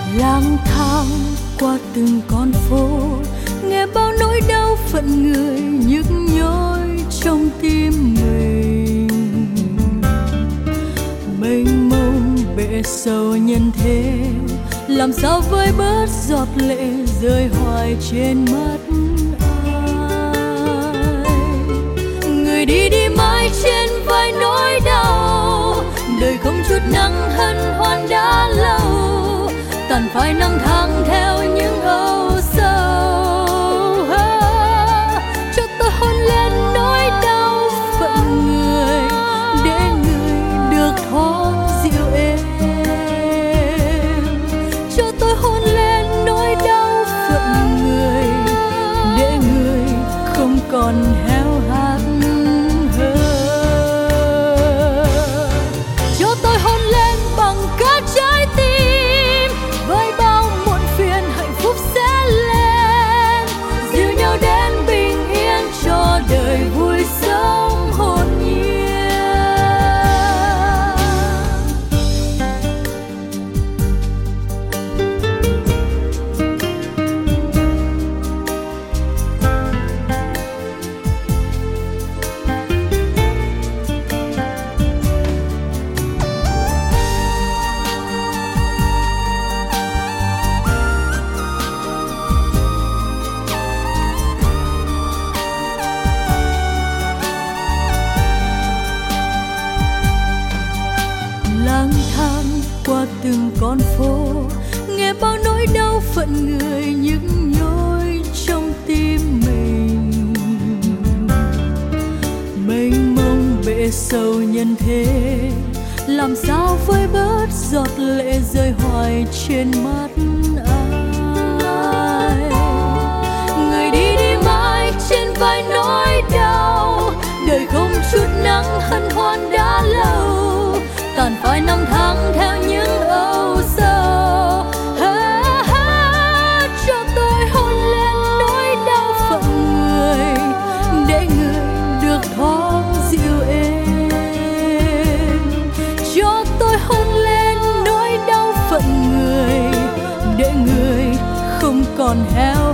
lang thang qua từng con phố, nghe bao nỗi đau phận người nhức nhối trong tim mình. Mênh mông bể sầu nhân thế, làm sao vơi bớt giọt lệ rơi hoài trên mắt ai. Người đi đi mãi trên vai nỗi đau, đời không chút nắng hân hoan đã lâu, tàn phai năm tháng theo những âu sầu. Cho tôi hôn lên nỗi đau phận người, để người được thoáng dịu êm. Cho tôi hôn lên nỗi đau phận người, để người không còn héo hắt hơn. Cho tôi hôn lên bằng cả trái tim, với bao muộn phiền hạnh phúc sẽ lên, dìu nhau đến bình yên cho đời vui sống hồn nhiên. Lang thang qua từng con phố, nghe bao nỗi đau phận người nhức nhối trong tim mình. Mênh mông bể sầu nhân thế, làm sao vơi bớt giọt lệ rơi hoài trên mắt ai. Người đi đi mãi trên vai nỗi đau, đời không chút nắng hân hoan đã lâu, tàn phai năm tháng theo những âu sầu. Cho tôi hôn lên nỗi đau phận người, để người được thoáng dịu êm. Cho tôi hôn lên nỗi đau phận người, để người không còn héo